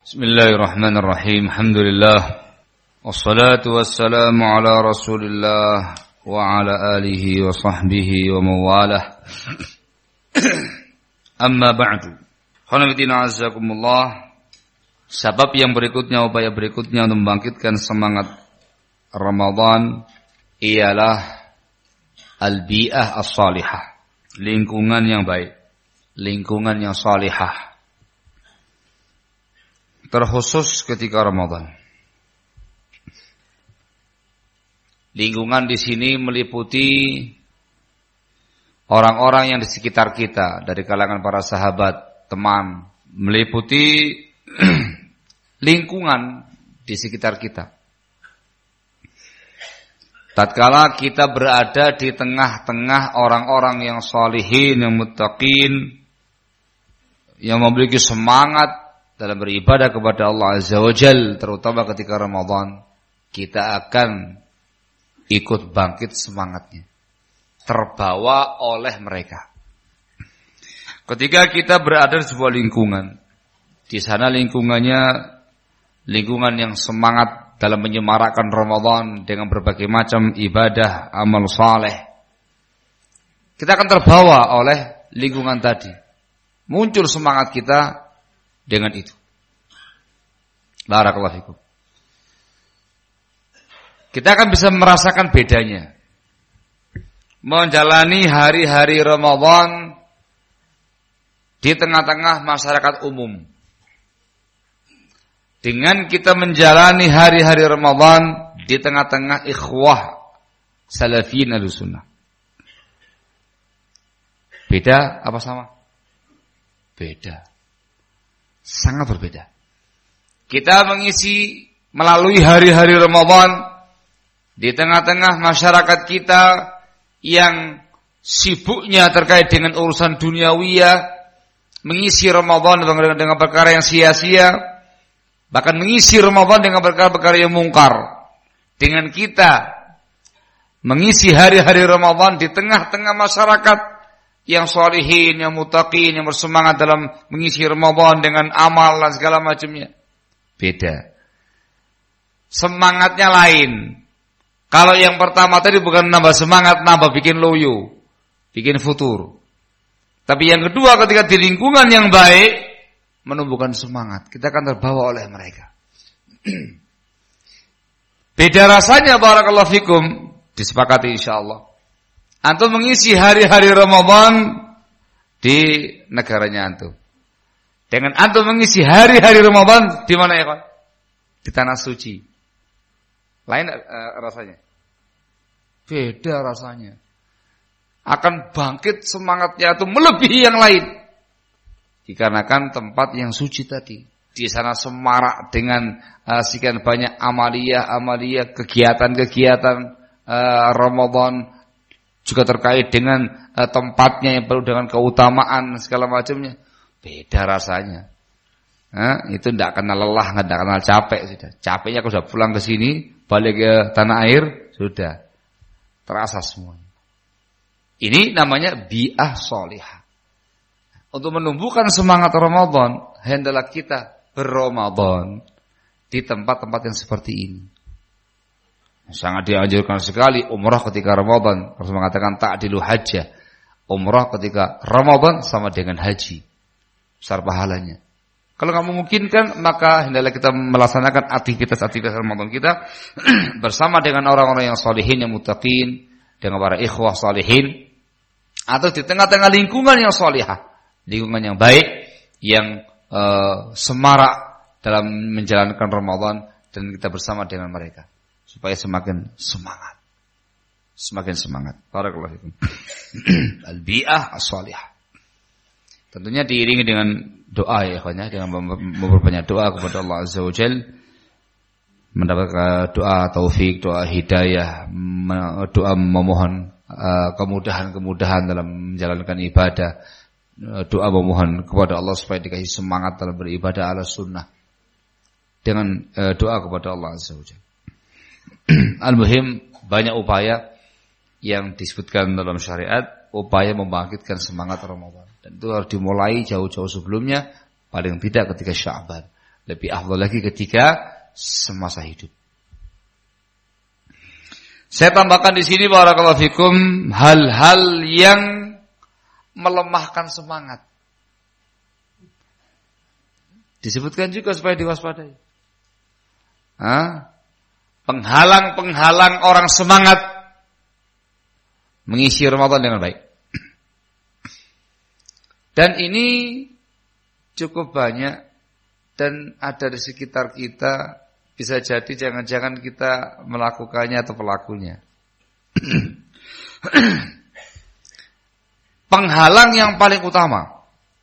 Bismillahirrahmanirrahim. Alhamdulillah. Wassalatu wassalamu ala Rasulillah wa ala alihi wa sahbihi wa mawalah. Amma ba'du. Khonafidina azzakumullah. Sebab yang berikutnya, upaya berikutnya untuk membangkitkan semangat Ramadan ialah al-bi'ah as-salihah. Lingkungan yang baik, lingkungan yang salihah. Terkhusus ketika Ramadan. Lingkungan di sini meliputi orang-orang yang di sekitar kita dari kalangan para sahabat, teman, meliputi lingkungan di sekitar kita. Tatkala kita berada di tengah-tengah orang-orang yang sholihin, yang muttaqin, yang memiliki semangat dalam beribadah kepada Allah Azza wa Jal, terutama ketika Ramadan, kita akan ikut bangkit semangatnya, terbawa oleh mereka. Ketika kita berada di sebuah lingkungan, di sana lingkungannya lingkungan yang semangat dalam menyemarakkan Ramadan dengan berbagai macam ibadah, amal saleh, kita akan terbawa oleh lingkungan tadi. Muncul semangat kita dengan itu. Barakallahu fikum. Kita akan bisa merasakan bedanya menjalani hari-hari Ramadan di tengah-tengah masyarakat umum dengan kita menjalani hari-hari Ramadan di tengah-tengah ikhwah salafin al-sunnah. Beda apa sama? Beda. Sangat berbeda. Kita mengisi melalui hari-hari Ramadan di tengah-tengah masyarakat kita yang sibuknya terkait dengan urusan duniawiyah, mengisi Ramadan dengan perkara yang sia-sia, bahkan mengisi Ramadan dengan perkara-perkara yang mungkar. Dengan kita mengisi hari-hari Ramadan di tengah-tengah masyarakat yang sholihin, yang muttaqin, yang bersemangat dalam mengisi Ramadan dengan amal dan segala macamnya. Beda. Semangatnya lain. Kalau yang pertama tadi bukan nambah semangat, nambah bikin loyo, bikin futur. Tapi yang kedua ketika di lingkungan yang baik, menumbuhkan semangat. Kita akan terbawa oleh mereka. Beda rasanya, barakallahu fikum, disepakati insyaallah. Antum mengisi hari-hari Ramadan di negaranya antum. Dengan antum mengisi hari-hari Ramadan di mana ya, Pak? Di tanah suci. Lain rasanya? Beda rasanya. Akan bangkit semangatnya itu melebihi yang lain. Dikarenakan tempat yang suci tadi. Di sana semarak dengan sekian banyak amaliyah, kegiatan-kegiatan Ramadan, juga terkait dengan tempatnya yang perlu dengan keutamaan segala macamnya. Beda rasanya. Itu tidak kenal lelah, tidak kenal capek sudah. Capeknya kalau sudah pulang ke sini, balik ke tanah air, sudah terasa semuanya. Ini namanya bi'ah sholihah. Untuk menumbuhkan semangat Ramadan, hendaklah kita berRamadan di tempat-tempat yang seperti ini. Sangat dianjurkan sekali umrah ketika Ramadan. Rasul mengatakan ta'dilu hajjah. Umrah ketika Ramadan sama dengan haji. Besar pahalanya. Kalau nggak memungkinkan, maka hendaklah kita melaksanakan aktivitas-aktivitas Ramadan kita bersama dengan orang-orang yang sholihin, yang muttaqin, dengan para ikhwah sholihin, atau di tengah-tengah lingkungan yang sholihah, lingkungan yang baik, yang semarak dalam menjalankan Ramadan, dan kita bersama dengan mereka. Supaya semakin semangat. Semakin semangat. Barakallahu fikum. Al-bi'ah as-salihah. Tentunya diiringi dengan doa ya ikhwanya, dengan memperbanyak doa kepada Allah Azza wa Jalla, mendapatkan doa taufik, doa hidayah, doa memohon kemudahan-kemudahan dalam menjalankan ibadah, doa memohon kepada Allah supaya dikasih semangat dalam beribadah ala sunnah, dengan doa kepada Allah Azza wa Jalla. Al-muhim, banyak upaya yang disebutkan dalam syariat, upaya membangkitkan semangat Ramadan. Dan itu harus dimulai jauh-jauh sebelumnya, paling tidak ketika Sya'ban. Lebih afdal lagi ketika semasa hidup. Saya tambahkan di sini barakallahu fikum hal-hal yang melemahkan semangat. Disebutkan juga supaya diwaspadai. Penghalang-penghalang orang semangat mengisi Ramadan dengan baik. Dan ini cukup banyak dan ada di sekitar kita. Bisa jadi jangan-jangan kita melakukannya atau pelakunya. Penghalang yang paling utama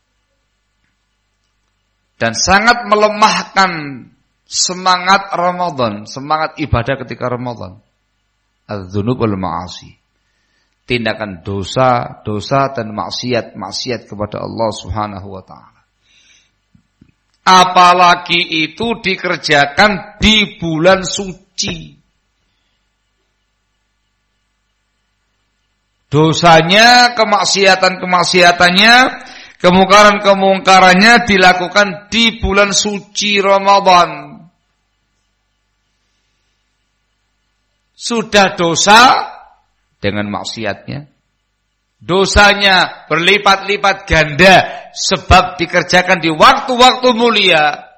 dan sangat melemahkan semangat Ramadan, semangat ibadah ketika Ramadan. Az-dzunub wal ma'asi. Tindakan dosa dan maksiat kepada Allah Subhanahu wa taala. Apalagi itu dikerjakan di bulan suci. Dosanya, kemaksiatannya, kemungkarannya dilakukan di bulan suci Ramadan. Sudah dosa dengan maksiatnya. Dosanya berlipat-lipat ganda sebab dikerjakan di waktu-waktu mulia.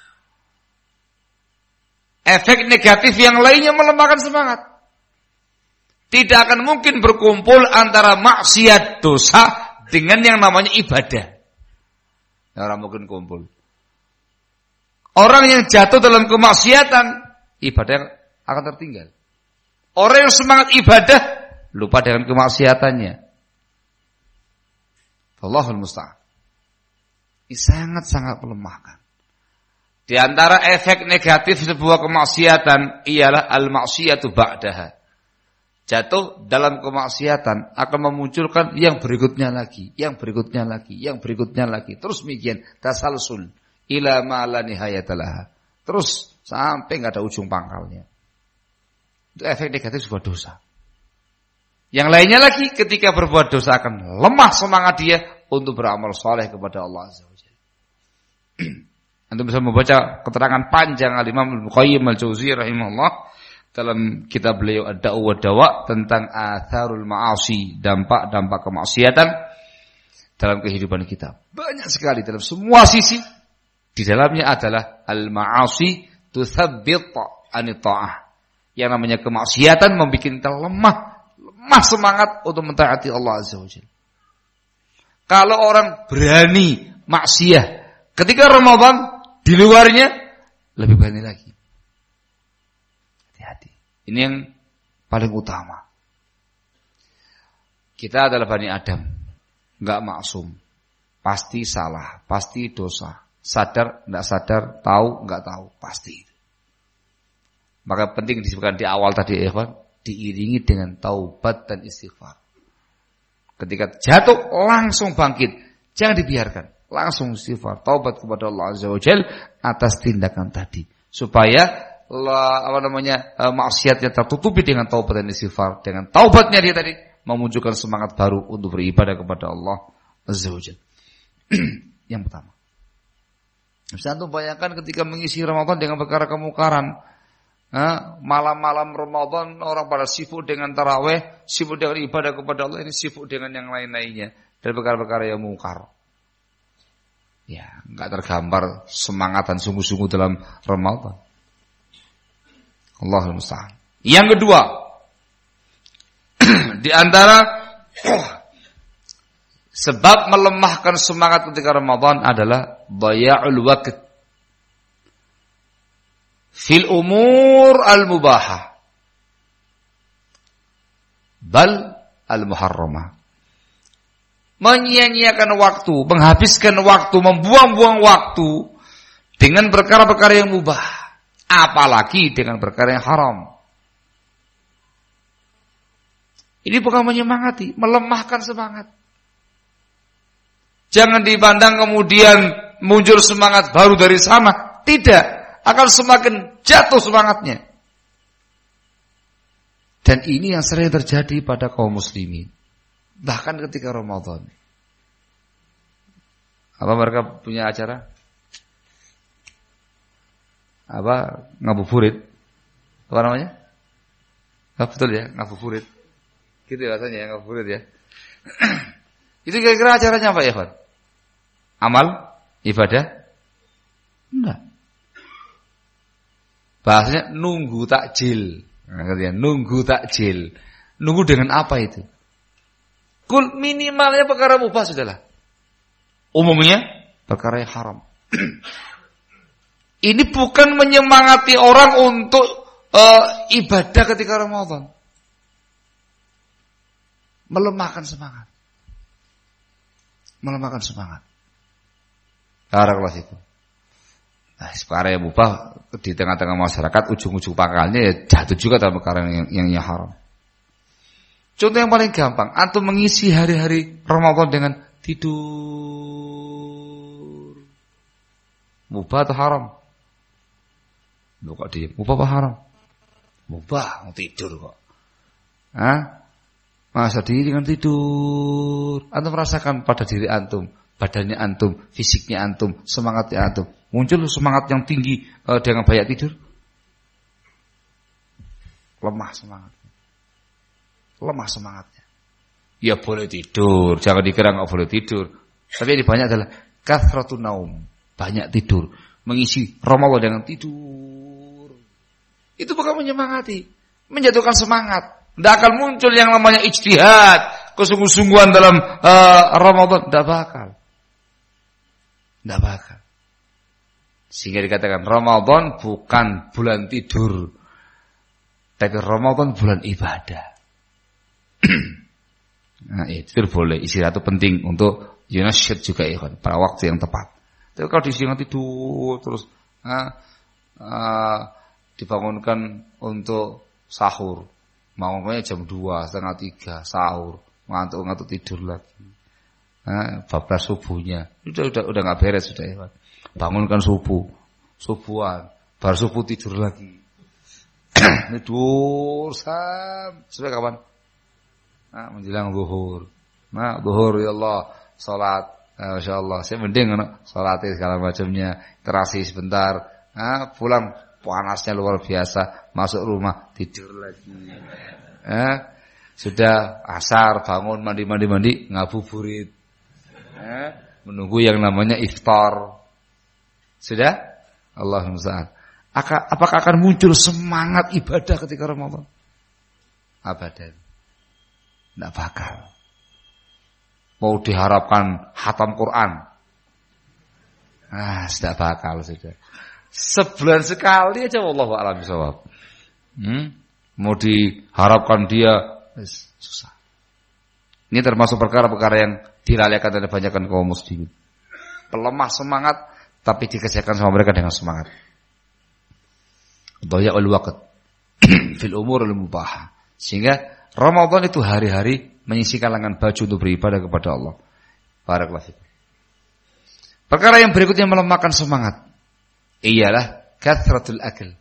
Efek negatif yang lainnya melemahkan semangat. Tidak akan mungkin berkumpul antara maksiat dosa dengan yang namanya ibadah. Orang mungkin kumpul. Orang yang jatuh dalam kemaksiatan, ibadah akan tertinggal. Orang yang semangat ibadah, lupa dengan kemaksiatannya. Allahul musta'an. Ini sangat-sangat melemahkan. Di antara efek negatif sebuah kemaksiatan ialah al-maksiyatu ba'daha. Jatuh dalam kemaksiatan akan memunculkan yang berikutnya lagi, yang berikutnya lagi, yang berikutnya lagi. Terus demikian tasalsul ila ma la nihayatalah. Terus sampai enggak ada ujung pangkalnya. Itu efek negatif sebuah dosa. Yang lainnya lagi ketika berbuat dosa akan lemah semangat dia untuk beramal saleh kepada Allah Azza wa Jalla. Anda bisa membaca keterangan panjang Al-Imam Al-Qayyim Al-Jauziyah rahimahullah dalam kitab beliau Ad-Da'u wa Dawa tentang atharul ma'asi, dampak-dampak kemaksiatan dalam kehidupan kita. Banyak sekali dalam semua sisi. Di dalamnya adalah al-ma'asi tutsabbit anit ta'ah. Yang namanya kemaksiatan membuat kita lemah semangat untuk mentaati Allah Azza wa Jalla. Kalau orang berani maksiat ketika Ramadan, di luarnya lebih berani lagi. Hati-hati. Ini yang paling utama. Kita adalah Bani Adam, enggak maksum. Pasti salah, pasti dosa. Sadar, enggak sadar, tahu, enggak tahu, pasti. Maka penting disebutkan di awal tadi, ikhwan, diiringi dengan taubat dan istighfar. Ketika jatuh langsung bangkit, jangan dibiarkan, langsung istighfar, taubat kepada Allah Azza wa Jalla atas tindakan tadi, supaya maksiatnya tertutupi dengan taubat dan istighfar. Dengan taubatnya dia tadi memunculkan semangat baru untuk beribadah kepada Allah Azza wa Jalla. Yang pertama, bisa antum bayangkan ketika mengisi Ramadan dengan perkara kemungkaran. Malam-malam Ramadan orang pada sibuk dengan tarawih, sibuk dengan ibadah kepada Allah, ini sibuk dengan yang lain-lainnya dan perkara-perkara yang mungkar. Ya, enggak tergambar semangat dan sungguh-sungguh dalam Ramadan. Allahul musta'an. Yang kedua, di antara sebab melemahkan semangat ketika Ramadan adalah dhaya'ul waqt fil umur al-mubahah bal al-muharramah. Menyia-nyiakan waktu, menghabiskan waktu, membuang-buang waktu dengan perkara-perkara yang mubah, apalagi dengan perkara yang haram. Ini bukan menyemangati, melemahkan semangat. Jangan dipandang kemudian muncul semangat baru dari sana, tidak. Akan semakin jatuh semangatnya. Dan ini yang sering terjadi pada kaum muslimin. Bahkan ketika Ramadan. Apa mereka punya acara? ngabuburit. Apa namanya? Betul ya, ngabuburit. Gitu ya rasanya ya, ngabuburit ya. Itu kira-kira acaranya apa ya, Pak? Amal? Ibadah? Enggak. Bahasanya nunggu takjil. Nunggu takjil. Nunggu dengan apa itu? Minimalnya perkara mubah sudahlah. Umumnya perkara yang haram. Ini bukan menyemangati orang untuk ibadah ketika Ramadan. Melemahkan semangat. Melemahkan semangat. Barakallahu fikum. Nah, perkara yang mubah di tengah-tengah masyarakat ujung-ujung pangkalnya ya jatuh juga dalam perkara yang haram. Contoh yang paling gampang, antum mengisi hari-hari Ramadan dengan tidur. Mubah atau haram? Loh kok diem? Mubah apa haram? Mubah, mau tidur kok. Masa diri dengan tidur. Antum merasakan pada diri antum, badannya antum, fisiknya antum, semangatnya antum. Muncul semangat yang tinggi dengan banyak tidur. Lemah semangatnya. Ya boleh tidur, jangan dikira nggak boleh tidur. Tapi yang banyak adalah kathratun naum, banyak tidur, mengisi Ramadan dengan tidur. Itu bukan menyemangati, menjatuhkan semangat. Tidak akan muncul yang namanya ijtihad, kesungguh-sungguhan dalam Ramadan, tidak bakal. Sehingga dikatakan Ramadan bukan bulan tidur, tapi Ramadan bulan ibadah. Nah, itu boleh, istirahat itu penting untuk yunasyid juga ikhwan, pada waktu yang tepat. Tapi kalau disiang tidur terus dibangunkan untuk sahur, bangunnya jam 2, setengah 3 sahur, ngantuk tidur lagi. Bablas subuhnya, udah nggak beres sudah ikhwan. Bangunkan subuhan, baru subuh tidur lagi. Tidur sampai kapan? Menjelang zuhur. Zuhur ya Allah, salat. Masya Allah, saya mending salat segala macamnya, terasi sebentar. Pulang panasnya luar biasa, masuk rumah tidur lagi. Sudah asar bangun mandi ngabuburit. Menunggu yang namanya iftar. Sudah? Allahumma musta'an. Apakah akan muncul semangat ibadah ketika Ramadan? Abadan. Tidak bakal. Mau diharapkan khatam Quran, sudah bakal sudah. Sebulan sekali aja wallahu a'lam bishawab. Mau diharapkan dia susah. Ini termasuk perkara-perkara yang dilalaikan dan kebanyakan kaum muslimin. Pelemah semangat tapi dikerjakan sama mereka dengan semangat. Dhaya'ul waqt fil umur al-mubahah. Sehingga Ramadan itu hari-hari menyisi kalangan baju untuk beribadah kepada Allah. Barakallahu fikum. Perkara yang berikutnya melemahkan semangat ialah kathratul akil.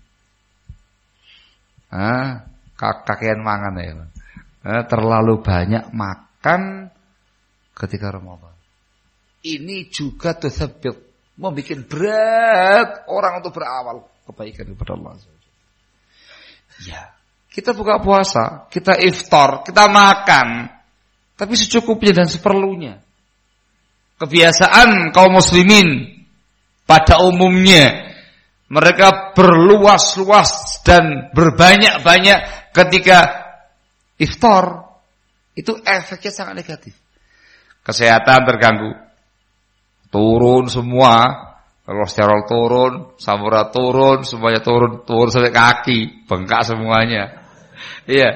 Kakean mangan ya. Terlalu banyak makan ketika Ramadan. Ini juga tuthabbit, membuat berat orang untuk berawal kebaikan kepada Allah. Ya. Kita buka puasa, kita iftar, kita makan, tapi secukupnya dan seperlunya. Kebiasaan kaum muslimin pada umumnya, mereka berluas-luas dan berbanyak-banyak ketika iftar. Itu efeknya sangat negatif. Kesehatan terganggu, turun semua, kolesterol turun, samurat turun, semuanya turun sampai kaki, bengkak semuanya. Iya.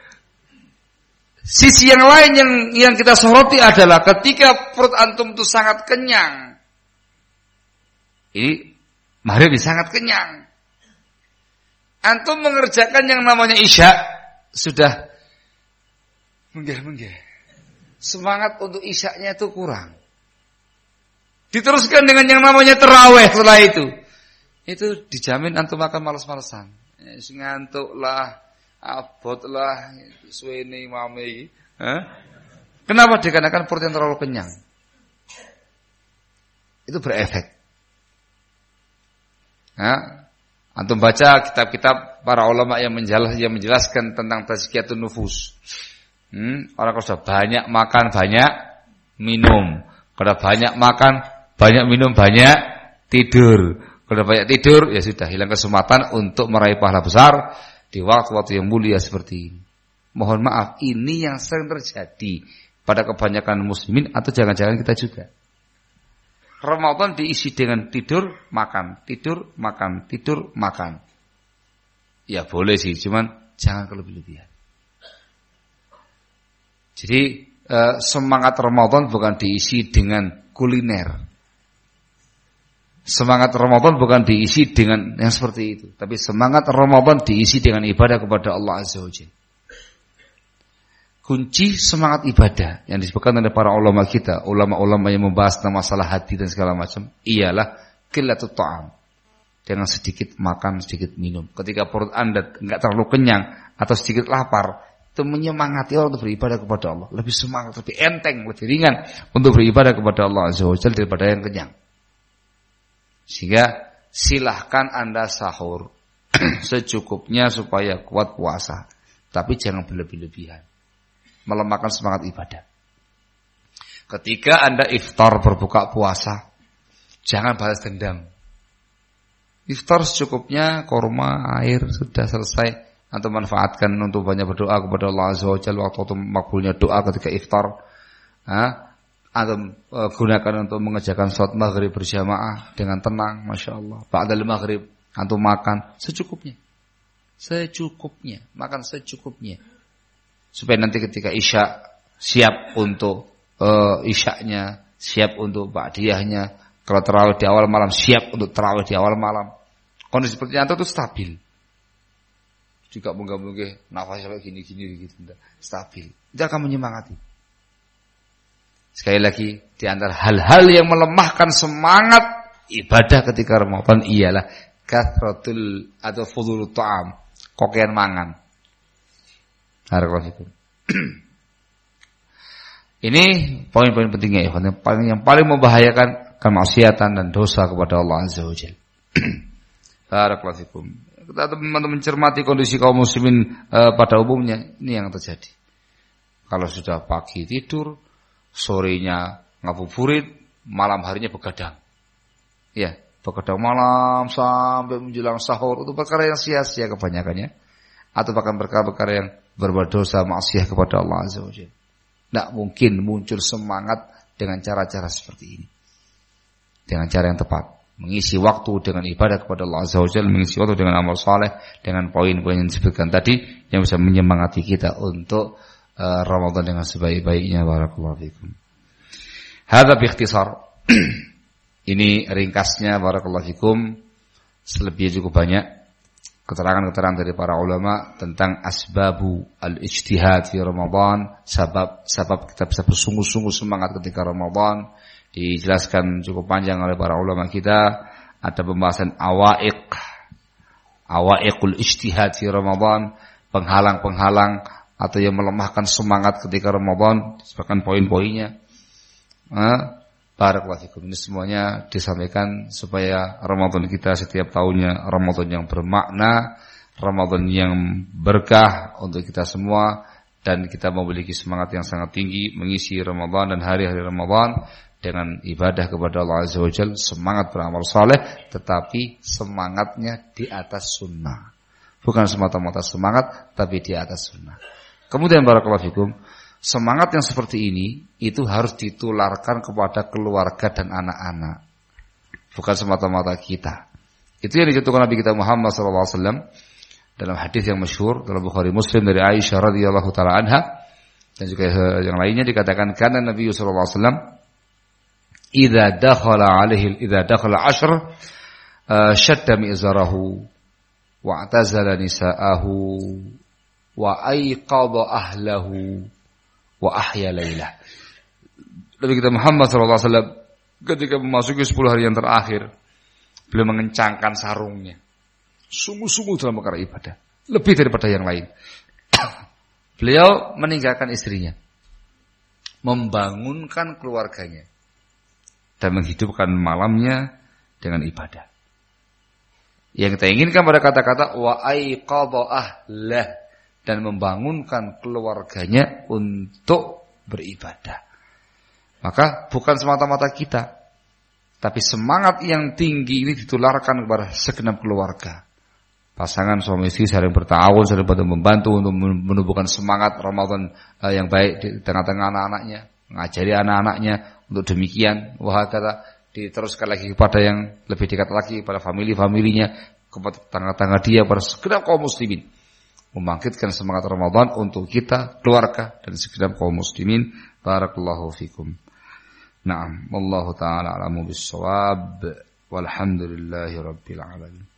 Sisi yang lain yang kita soroti adalah ketika perut antum itu sangat kenyang. Ini maghrib sangat kenyang. Antum mengerjakan yang namanya isya sudah menggeh. Semangat untuk isyaknya itu kurang. Diteruskan dengan yang namanya tarawih setelah itu. Itu dijamin antum akan malas-malasan. Ngantuk lah, abot lah, suwene imame. Kenapa? Dikarenakan perut yang terlalu kenyang. Itu berefek. Antum baca kitab-kitab para ulama yang menjelaskan tentang tazkiyatun nufus. Orang kalau sudah banyak makan, banyak minum. Kalau banyak makan, banyak minum, banyak tidur. Kalau banyak tidur, ya sudah hilang kesempatan untuk meraih pahala besar di waktu-waktu yang mulia seperti ini. Mohon maaf, ini yang sering terjadi pada kebanyakan muslimin atau jangan-jangan kita juga. Ramadan diisi dengan tidur, makan, tidur, makan, tidur, makan. Ya boleh sih, cuman jangan kelebih-lebihan. Jadi semangat Ramadan bukan diisi dengan kuliner. Semangat Ramadan bukan diisi dengan yang seperti itu, tapi semangat Ramadan diisi dengan ibadah kepada Allah Azza wa Jalla. Kunci semangat ibadah yang disebutkan oleh para ulama kita, ulama-ulama yang membahas tentang masalah hati dan segala macam, ialah qillatul ta'am. Dengan sedikit makan, sedikit minum. Ketika perut Anda enggak terlalu kenyang atau sedikit lapar, itu menyemangati orang untuk beribadah kepada Allah. Lebih semangat, lebih enteng, lebih ringan untuk beribadah kepada Allah Azza wa Jalla daripada yang kenyang. Sehingga silahkan Anda sahur secukupnya supaya kuat puasa. Tapi jangan berlebih-lebihan, melemahkan semangat ibadah. Ketika Anda iftar berbuka puasa, jangan balas dendam. Iftar secukupnya, kurma, air, sudah selesai. Antum manfaatkan untuk banyak berdoa kepada Allah Azza wa Jalla waktu makbulnya doa ketika iftar. Antum gunakan untuk mengerjakan salat maghrib berjamaah dengan tenang, masya Allah. Ba'dal maghrib antum makan secukupnya, makan secukupnya, supaya nanti ketika isya siap untuk isyaknya, siap untuk ba'diyahnya. Kalau tarawih di awal malam, siap untuk tarawih di awal malam. Kondisi seperti itu tuh stabil. Juga moga-moga nafas sampai gini-gini gitu, stabil. Itu akan menyemangati. Sekali lagi, di antara hal-hal yang melemahkan semangat ibadah ketika Ramadan ialah kathratul atau fudhulut ta'am, kokean mangan. Barakallahu. Ini poin-poin pentingnya ya, yang paling membahayakan kemaksiatan dan dosa kepada Allah Azza wa Jalla. Barakallahu. Kita teman-teman mencermati kondisi kaum muslimin pada umumnya, ini yang terjadi. Kalau sudah pagi tidur, sorenya ngabuburit, malam harinya begadang. Ya, begadang malam sampai menjelang sahur, itu perkara yang sia-sia kebanyakannya. Atau bahkan perkara-perkara yang berbuat dosa maksiat kepada Allah Azza wa Jalla. Tidak mungkin muncul semangat dengan cara-cara seperti ini. Dengan cara yang tepat. Mengisi waktu dengan ibadah kepada Allah Azza wa Jalla, mengisi waktu dengan amal saleh, dengan poin-poin yang disebutkan tadi, yang bisa menyemangati kita untuk Ramadan dengan sebaik-baiknya. Barakallahu fikum. Hadza biikhtisar. Ini ringkasnya, barakallahu fikum. Selebihnya cukup banyak keterangan-keterangan dari para ulama tentang asbabu al-ijtihad fi Ramadan, sebab kita bisa bersungguh-sungguh semangat ketika Ramadan. Dijelaskan cukup panjang oleh para ulama kita. Ada pembahasan awaiqul ijtihad fi Ramadan, penghalang-penghalang atau yang melemahkan semangat ketika Ramadan, disebutkan poin-poinnya. Barakallahu fikum. Ini semuanya disampaikan supaya Ramadan kita setiap tahunnya Ramadan yang bermakna, Ramadan yang berkah untuk kita semua, dan kita memiliki semangat yang sangat tinggi mengisi Ramadan dan hari-hari Ramadan dengan ibadah kepada Allah Azza wa Jalla, semangat beramal saleh, tetapi semangatnya di atas sunnah. Bukan semata-mata semangat, tapi di atas sunnah. Kemudian barakallahu fikum, semangat yang seperti ini itu harus ditularkan kepada keluarga dan anak-anak. Bukan semata-mata kita. Itu yang dicontohkan Nabi kita Muhammad SAW dalam hadis yang masyhur dalam Bukhari Muslim dari Aisyah radhiyallahu taala anha, dan juga yang lainnya dikatakan karena Nabi SAW idza dakhala ashr shadda mi'zarahu wa atazala nisa'ahu wa aiqadha ahlahu wa ahya lailah. Nabi kita Muhammad SAW ketika memasuki 10 hari yang terakhir, beliau mengencangkan sarungnya, sungguh-sungguh dalam perkara ibadah, lebih daripada yang lain. Beliau meninggalkan istrinya, membangunkan keluarganya, dan menghidupkan malamnya dengan ibadah. Yang kita inginkan pada kata-kata wa aiqadha ahlah, dan membangunkan keluarganya untuk beribadah. Maka bukan semata-mata kita, tapi semangat yang tinggi ini ditularkan kepada segenap keluarga. Pasangan suami istri saling bertawun, saling membantu untuk menumbuhkan semangat Ramadan yang baik di tengah-tengah anak-anaknya, mengajari anak-anaknya untuk demikian. Wah, kata diteruskan lagi kepada yang lebih dekat lagi, pada family-familinya, kepada tangga-tangga dia, pada segenap kaum muslimin. Membangkitkan semangat Ramadan untuk kita, keluarga, dan segenap kaum muslimin. Barakallahu fikum. Naam, wallahu ta'ala a'lamu bis-shawab. Walhamdulillahi rabbil alamin.